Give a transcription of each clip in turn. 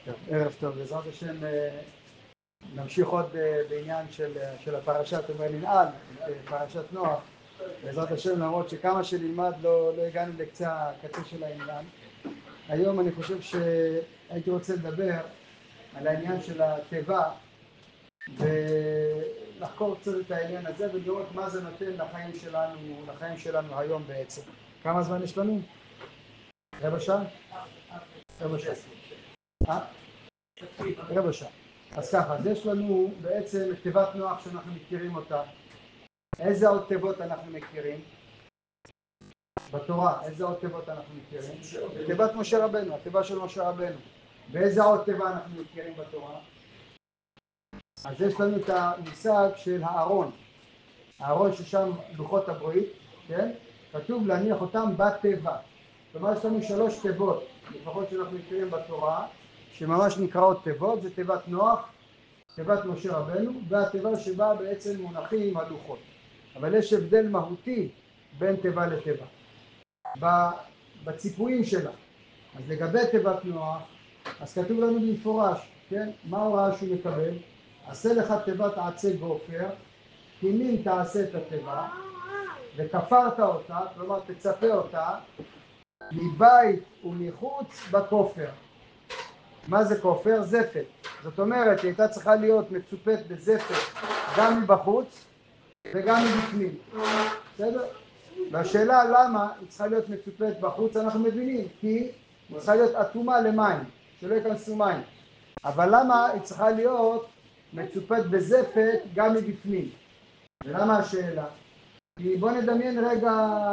טוב, ערב טוב, בעזרת השם נמשיך עוד בעניין של הפרשת וננעל, פרשת נוח. בעזרת השם, למרות שכמה שנלמד לא הגענו לקצה הקצה של העניין. היום אני חושב שהייתי רוצה לדבר על העניין של התיבה ולחקור קצת את העניין הזה ולראות מה זה נותן לחיים שלנו היום בעצם. כמה זמן יש לנו? רבע שעה? רבע שעה. רבע שעה. אז ככה, אז יש לנו בעצם את תיבת נוח שאנחנו מכירים אותה. איזה עוד תיבות אנחנו מכירים? בתורה, איזה עוד תיבות אנחנו מכירים? תיבת משה רבנו, התיבה של משה רבנו. ואיזה עוד תיבה אנחנו מכירים בתורה? אז יש לנו את המושג של הארון. הארון ששם לוחות הברית, כן? כתוב להניח אותם בתיבה. כלומר, יש לנו 3 תיבות, לפחות שאנחנו מכירים בתורה, שממש נקראות תיבות, זה תיבת נוח, תיבת משה רבנו, והתיבה שבה בעצם מונחים הלוחות. אבל יש הבדל מהותי בין תיבה לתיבה. בציפויים שלה. אז לגבי תיבת נוח, אז כתוב לנו במפורש, כן? מה ההוראה שהוא מקבל? עשה לך תיבת עצי גופר, קינים תעשה את התיבה, וכפרת אותה, כלומר תצפה אותה, מבית ומחוץ בכופר. מה זה כופר? זפת. זאת אומרת, היא הייתה צריכה להיות מצופת בזפת גם מבחוץ וגם מבפנים. בסדר? והשאלה למה היא צריכה להיות מצופת בחוץ, אנחנו מבינים, כי היא צריכה להיות אטומה למים, שלא ייכנסו מים. אבל למה היא צריכה להיות מצופת בזפת גם מבפנים? ולמה השאלה? כי בוא נדמיין רגע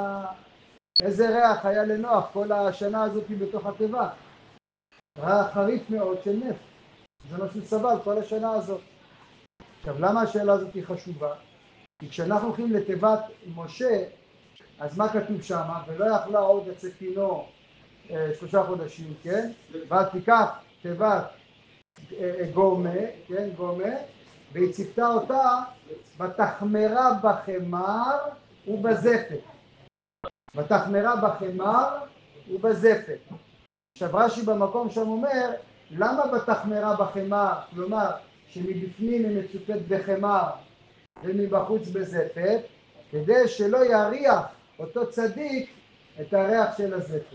איזה ריח היה לנוח כל השנה הזאת בתוך התיבה. ריח חריף מאוד של נפט. זה מה שהוא סבל כל השנה הזאת. עכשיו, למה השאלה הזאת היא חשובה? כי כשאנחנו הולכים לתיבת משה, אז מה כתוב שם? ולא יכלה עוד אצל תינו 3 חודשים, כן? ותיקח תיבת גומה, כן? גומה, והיא ציפתה אותה בתחמרה בחמר ובזפת. בתחמרה בחמר ובזפת. עכשיו רש"י במקום שם אומר, למה בתחמרה בחמר? כלומר, שמבפנים היא מצופת בחמר ומבחוץ בזפת, כדי שלא יריח אותו צדיק את הריח של הזפת.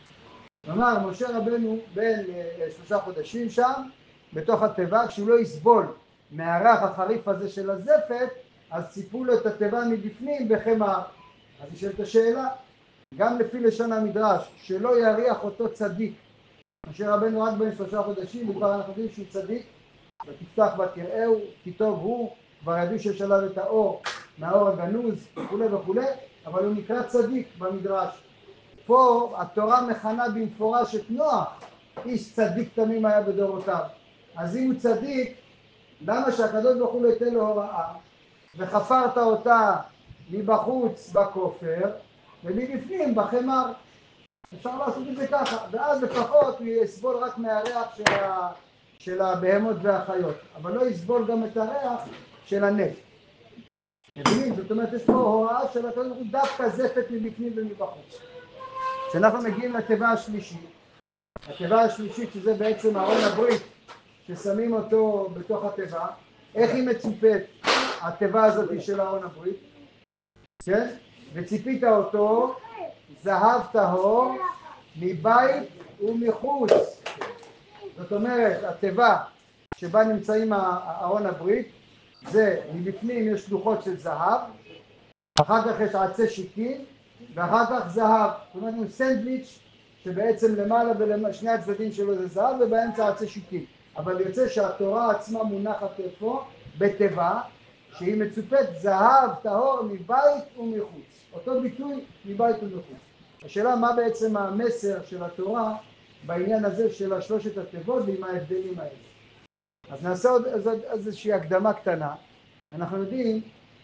כלומר, משה רבנו בין 3 חודשים שם, בתוך התיבה, כשהוא לא יסבול מהריח החריף הזה של הזפת, אז ציפו לו את התיבה מבפנים בחמר. אז נשאלת השאלה, גם לפי לשון המדרש, שלא יריח אותו צדיק. משה רבנו רק בין 3 חודשים, וכבר אנחנו יודעים שהוא צדיק, ותפתח ותראהו, כי טוב הוא, כבר ידעו שיש עליו את האור, מהאור הגנוז וכו' וכו', אבל הוא נקרא צדיק במדרש. פה התורה מכנה במפורש את נוח, איש צדיק תמים היה בדורותיו. אז אם הוא צדיק, למה שהקדוש ברוך הוא לא ייתן לו הוראה, וחפרת אותה מבחוץ בכופר, ומבפנים בחמר? אפשר לעשות את זה ככה, ואז לפחות הוא יסבול רק מהריח של הבהמות והחיות, אבל לא יסבול גם את הריח של הנפט. מבינים? זאת אומרת, יש פה הוראה של הקדוש ברוך הוא דווקא זפת מבפנים ומבחוץ. כשאנחנו מגיעים לתיבה השלישית, התיבה השלישית שזה בעצם ארון הברית, ששמים אותו בתוך התיבה, איך היא מצופת התיבה הזאת של ארון הברית? כן? וציפית אותו זהב טהור מבית ומחוץ. זאת אומרת, התיבה שבה נמצאים ארון הברית, זה מבפנים יש לוחות של זהב, אחר כך יש עצי שיקין, ואחר כך זהב. זאת אומרת, הוא סנדוויץ' שבעצם למעלה ולשני הצדדים שלו זה זהב, ובאמצע עצי שיקין. אבל יוצא שהתורה עצמה מונחת איפה? בתיבה, שהיא מצופת זהב טהור מבית ומחוץ. אותו ביטוי מבית ומחוץ. השאלה מה בעצם המסר של התורה בעניין הזה של 3 התיבות ועם ההבדלים האלה. אז נעשה עוד איזושהי הקדמה קטנה. אנחנו יודעים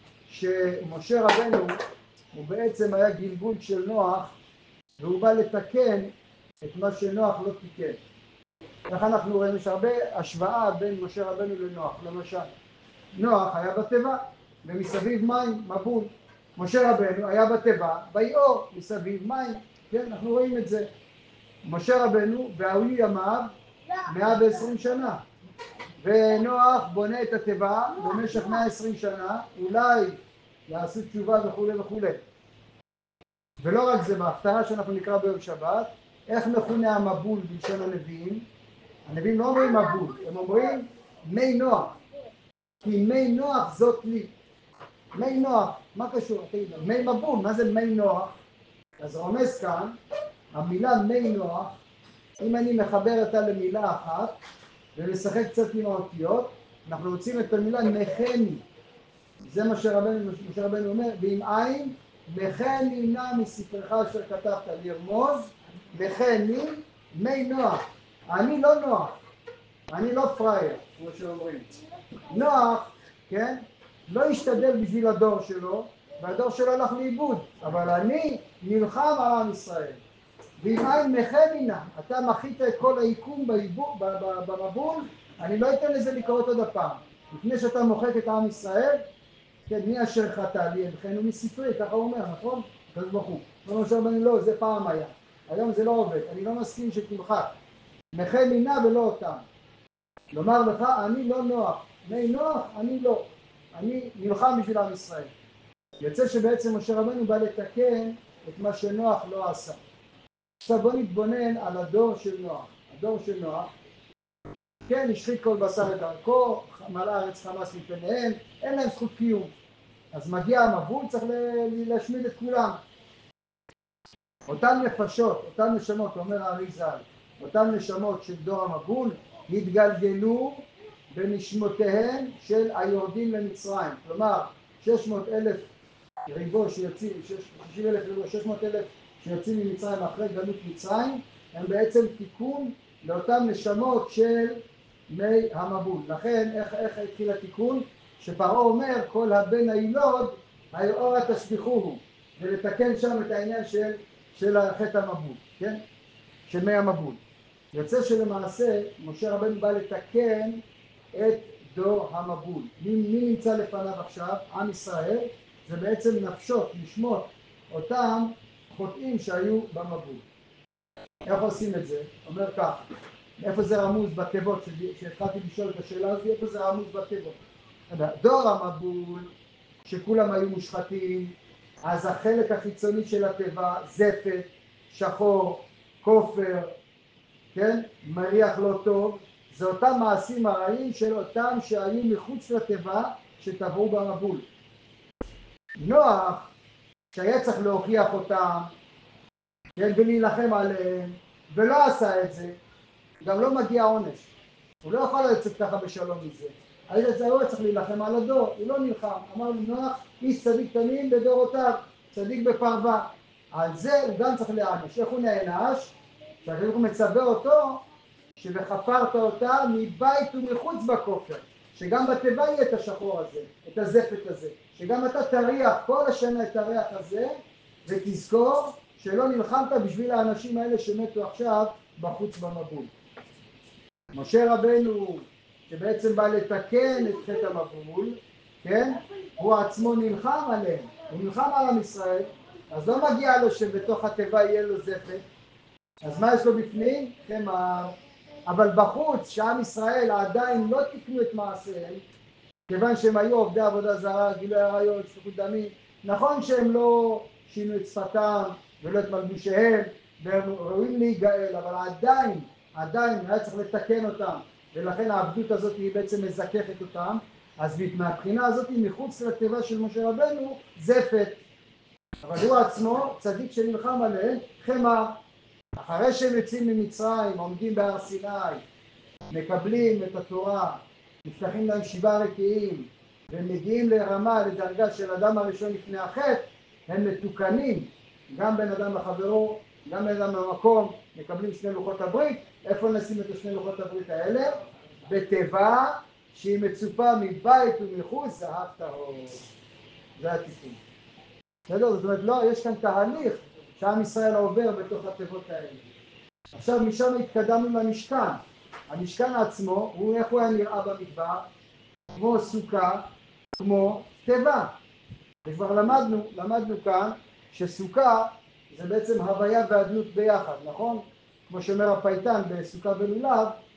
שמשה רבנו הוא בעצם היה גלגול של נוח, והוא בא לתקן את מה שנוח לא תיקן. איך אנחנו רואים? יש הרבה השוואה בין משה רבנו לנוח. למשל, נוח היה בתיבה ומסביב מים, מבול. משה רבנו היה בתיבה, ביאור, מסביב מים. כן, אנחנו רואים את זה. משה רבנו והיו ימיו 120 שנה. ונוח בונה את התיבה במשך 120 שנה, אולי יעשו תשובה וכו' וכו'. ולא רק זה, בהפטרה שאנחנו נקרא ביום שבת, איך מכונה המבול בלשון הנביאים? הנביאים לא אומרים מבול, הם אומרים מי נוח. כי מי נוח זאת לי. מי נוח, מה קשור? מי מבול, מה זה מי נוח? אז רומז כאן, המילה מי נוח, אם אני מחבר אותה למילה אחת, ומשחק קצת עם האותיות, אנחנו רוצים את המילה נחני. זה מה שרבנו אומר, ואם אין, נחני נא מספרך אשר כתבת, לרמוז, נחני מי נוח. אני לא נוח, אני לא פרייר, כמו שאומרים. נוח, כן, לא ישתדל בשביל הדור שלו, והדור שלו הלך לאיבוד, אבל אני נלחם על עם ישראל. ואם אין נחני נא, אתה מחית את כל היקום במבול, אני לא אתן לזה לקרות עוד הפעם. לפני שאתה מוחק את עם ישראל, כן, מי אשר חטא לי, וכן הוא מספרי, ככה הוא אומר, נכון? אז ברוך הוא אומר בני, לא, זה פעם היה. היום זה לא עובד, אני לא מסכים שתמחק. נחני נא ולא אותם. לומר לך, אני לא נוח. מי נוח, אני לא. אני נלחם בשביל עם ישראל. יוצא שבעצם משה רבנו בא לתקן את מה שנוח לא עשה. עכשיו בוא נתבונן על הדור של נוח. הדור של נוח, כן, השחית כל בשר את דרכו, מלא הארץ חמס מפניהם, אין להם זכות קיום. אז מגיע המבול, צריך להשמיד את כולם. אותן נפשות, אותן נשמות, אומר הארי ז"ל, אותן נשמות של דור המבול, התגלגלו בנשמותיהם של היורדים למצרים. כלומר, 600,000 ריבו שיוצאים, 60,000 ריבו, 600,000 שיוצאים ממצרים אחרי גלות מצרים, הם בעצם תיקון לאותן נשמות של מי המבול. לכן, איך התחיל התיקון? שפרעה אומר, כל הבן הילוד, היאורה תשליכוהו, ולתקן שם את העניין של חטא המבול, כן? של מי המבול. יוצא שלמעשה, משה רבנו בא לתקן את דור המבול. מי נמצא לפניו עכשיו? עם ישראל, זה בעצם נפשות, נשמות, אותם חוטאים שהיו במבול. איך עושים את זה? אומר כך, איפה זה רמוז בתיבות, שהתחלתי לשאול את השאלה הזאת, איפה זה רמוז בתיבות? דור המבול, שכולם היו מושחתים, אז החלק החיצוני של התיבה, זפת, שחור, כופר, כן? מריח לא טוב, זה אותם מעשים הרעים של אותם שהיו מחוץ לתיבה שטבעו במבול. נוח, שהיה צריך להוכיח אותם, כן, ולהילחם עליהם, ולא עשה את זה, גם לא מגיע עונש. הוא לא יכול לצאת ככה בשלום מזה. אז הוא צריך להילחם על הדור, הוא לא נלחם. אמרנו נוח, איש צדיק תמים בדורותיו, צדיק בפרווה. על זה הוא גם צריך להענש. איך הוא נענש? שהחינוך מצווה אותו, שבחפרת אותה מבית ומחוץ בכופר. שגם בתיבה יהיה את השחור הזה, את הזפת הזה. שגם אתה תריח כל השנה את הריח הזה, ותזכור שלא נלחמת בשביל האנשים האלה שמתו עכשיו בחוץ במבול. משה רבנו, שבעצם בא לתקן את חטא המבול, כן? הוא עצמו נלחם עליהם, הוא נלחם על עם ישראל, אז לא מגיע לו שבתוך התיבה יהיה לו זפת, אז מה יש לו בפנים? חמר. אבל בחוץ, שעם ישראל עדיין לא תיקנו את מעשיהם, כיוון שהם היו עובדי עבודה זרה, גילוי עריות, שפיכות דמים, נכון שהם לא שינו את שפתם ולא את מלבושיהם, והם ראויים להיגאל, אבל עדיין היה צריך לתקן אותם, ולכן העבדות הזאת היא בעצם מזככת אותם. אז מהבחינה הזאת מחוץ לתיבה של משה רבנו זפת, אבל הוא עצמו צדיק שנלחם עליהם חמר. אחרי שהם יוצאים ממצרים, עומדים בהר סיני, מקבלים את התורה, נפתחים להם 7 רקיעים, והם מגיעים לרמה, לדרגה של אדם הראשון לפני החטא, הם מתוקנים, גם בין אדם לחברו, גם בין אדם למקום, מקבלים 2 לוחות הברית. איפה נשים את 2 לוחות הברית האלה? בתיבה שהיא מצופה מבית ומחוץ זהב טהור. זה התיקון. זאת אומרת, לא, יש כאן תהליך שעם ישראל עובר בתוך התיבות האלה. עכשיו משם התקדמנו למשכן. המשכן עצמו, איך הוא היה נראה במדבר? כמו סוכה, כמו תיבה. וכבר למדנו כאן שסוכה זה בעצם הוויה ואדנות ביחד, נכון? כמו שאומר הפייטן בסוכה ולולב,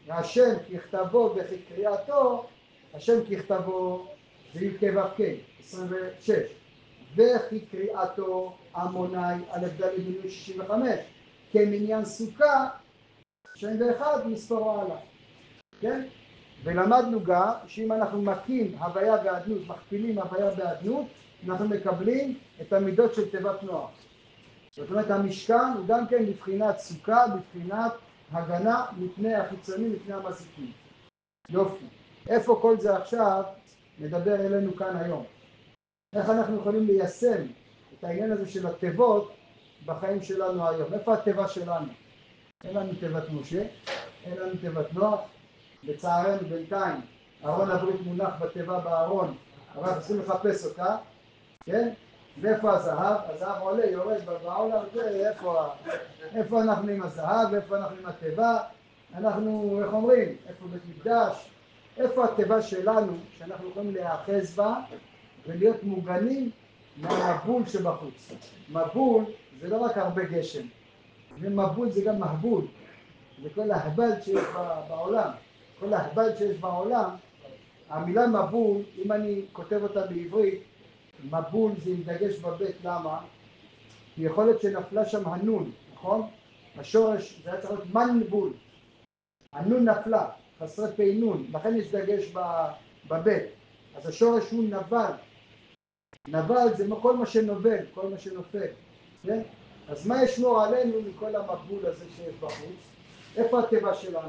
השם ככתבו וכקריאתו, השם ככתבו זה י"ק 26, וכקריאתו עמוני א' ד' מינוי 65, כמניין סוכה 91 מספרו עליו, כן? ולמדנו גם שאם אנחנו מכים הוויה באדנות, מכפילים הוויה באדנות, אנחנו מקבלים את המידות של תיבת נוח. זאת אומרת המשכן הוא גם כן בבחינת סוכה, בבחינת הגנה מפני החיצונים, מפני המזיקים. יופי. איפה כל זה עכשיו נדבר אלינו כאן היום? איך אנחנו יכולים ליישם את העניין הזה של התיבות בחיים שלנו היום? איפה התיבה שלנו? אין לנו תיבת משה, אין לנו תיבת נוח, לצערנו בינתיים ארון הברית מונח בתיבה בארון, אבל אנחנו צריכים לחפש אותה, כן? ואיפה הזהב? הזהב עולה, יורד בעולם, איפה אנחנו עם הזהב, איפה אנחנו עם התיבה, אנחנו, איך אומרים, איפה בית מקדש, איפה התיבה שלנו שאנחנו יכולים להיאחז בה ולהיות מוגנים מהמבול שבחוץ. מבול זה לא רק הרבה גשם, ומבול זה גם מהבול, זה כל ההבל שיש בעולם. כל ההבל שיש בעולם, המילה מבול, אם אני כותב אותה בעברית, מבול זה עם דגש בבית, למה? כי יכול להיות שנפלה שם הנון, נכון? השורש זה היה צריך להיות מנבול, הנון נפלה, חסרי פינון, לכן יש דגש בבית, אז השורש הוא נבל, נבל זה כל מה שנובל, כל מה שנופל, כן? אז מה ישמור עלינו מכל המבול הזה שיש בחוץ? איפה התיבה שלנו?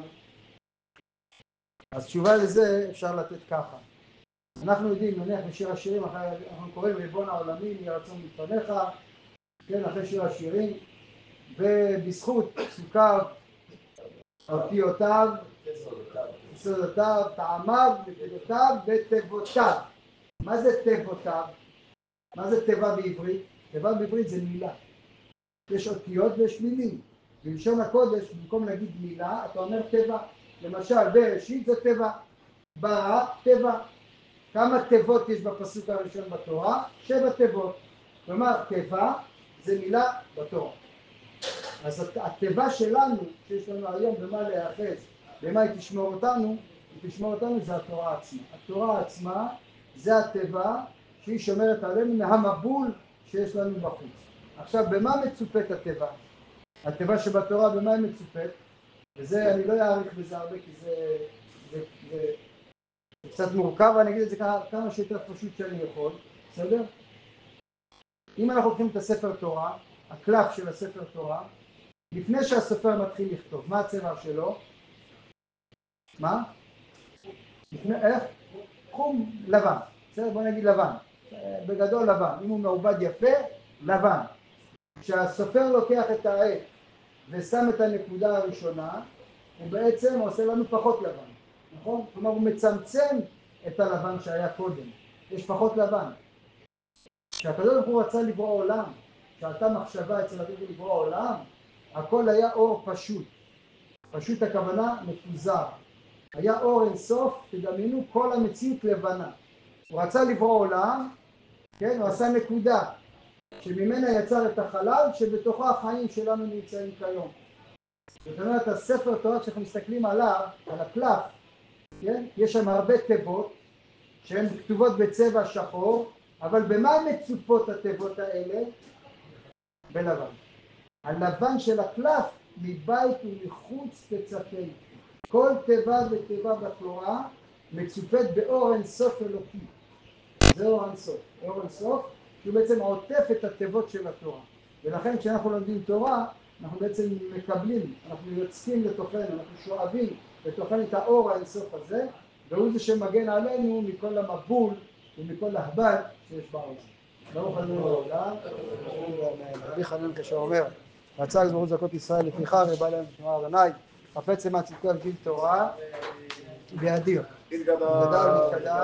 אז תשובה לזה אפשר לתת ככה. אנחנו יודעים, נניח בשיר השירים, אנחנו קוראים ריבון העולמים, יהי רצון מלפניך, כן, אחרי שיר השירים, ובזכות פסוקיו, אותיותיו, יסודותיו, טעמיו, נקודותיו ותיבותיו. מה זה תיבותיו? מה זה תיבה בעברית? תיבה בעברית זה מילה. יש אותיות ויש מילים. בלשון הקודש, במקום להגיד מילה, אתה אומר תיבה. למשל, בראשית זה תיבה, ברא תיבה. כמה תיבות יש בפסוק הראשון בתורה? 7 תיבות. כלומר, תיבה זה מילה בתורה. אז התיבה שלנו, שיש לנו היום במה להיאחז, במה היא תשמור אותנו, היא תשמור אותנו זה התורה עצמה. התורה עצמה זה התיבה שהיא שומרת עלינו מהמבול שיש לנו בחוץ. עכשיו, במה מצופת התיבה? התיבה שבתורה, במה היא מצופת? וזה, אני לא אעריך בזה הרבה, כי זה קצת מורכב, ואני אגיד את זה כמה שיותר פשוט שאני יכול, בסדר? אם אנחנו לוקחים את הספר תורה, הקלף של הספר תורה, לפני שהסופר מתחיל לכתוב, מה הצבע שלו? מה? לפני, איך? חום לבן, בסדר? בוא נגיד לבן, בגדול לבן, אם הוא מעובד יפה, לבן. כשהסופר לוקח את העט ושם את הנקודה הראשונה, הוא בעצם עושה לנו פחות לבן, נכון? כלומר הוא מצמצם את הלבן שהיה קודם, יש פחות לבן. כשהקדוש ברוך הוא רצה לברוא עולם, כשהייתה מחשבה אצל הקדוש לברוא עולם, הכל היה אור פשוט. פשוט הכוונה מפוזר. היה אור אינסוף, תדמיינו כל המציאות לבנה. הוא רצה לברוא עולם, כן? הוא עשה נקודה, שממנה יצר את החלל, שבתוכה החיים שלנו נמצאים כיום. זאת אומרת, הספר תורה, כשאנחנו מסתכלים עליו, על הקלף, כן? יש שם הרבה תיבות, שהן כתובות בצבע שחור, אבל במה מצופות התיבות האלה? בלבן. הלבן של הקלף מבית ומחוץ תצפה. כל תיבה ותיבה בתורה מצופת באור אינסוף אלוקי. זה אור אינסוף. אור אינסוף שהוא בעצם עוטף את התיבות של התורה. ולכן כשאנחנו לומדים תורה, אנחנו בעצם מקבלים, אנחנו יוצאים לתוכנו, אנחנו שואבים לתוכנו את האור האינסוף הזה, והוא זה שמגן עלינו מכל המבול ומכל ההבל שיש בעולם. ברוך ה' לעולם, רבי חנן כאשר אומר, רצה גזמרות זכות ישראל לפיכך ובא להם בשמוע אדוני, חפץ למען צדקו וגדיל תורה, וידיר. גדל מתקדם